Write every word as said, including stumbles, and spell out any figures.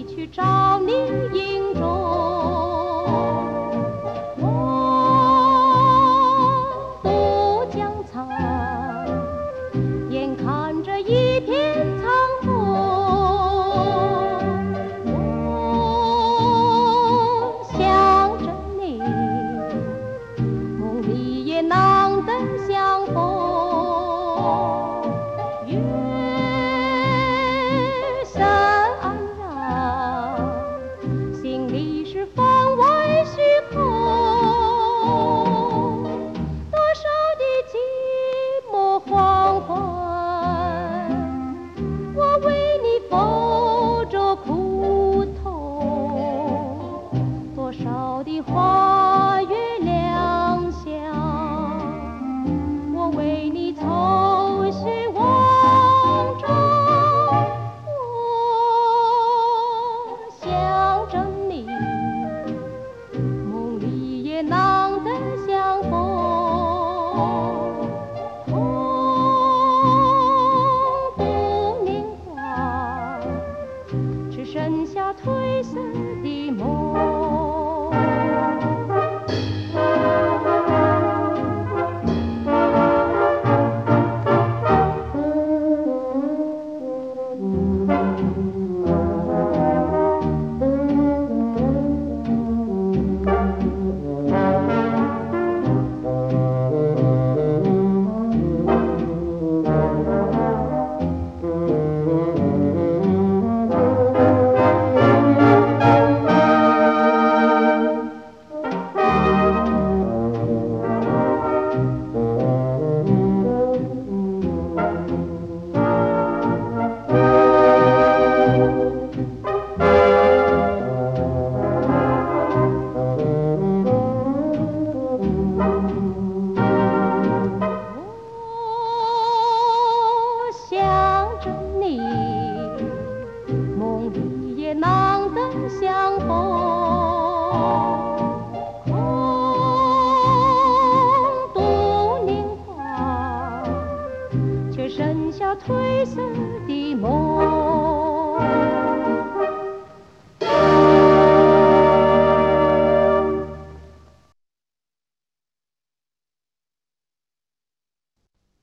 里去找你影踪。我渡江残，眼看着一片苍红。我想着你，梦里也难得相逢。月色黯然，心里是分外虚空。多少的寂寞黄昏，我为你抚着苦痛。多少的花月良宵，我为你愁绪望中。我想着你，梦里也难得相逢。空度年华，只剩下褪色的梦。我想着你，梦里也难得相逢。空度年华，却剩下褪色的梦。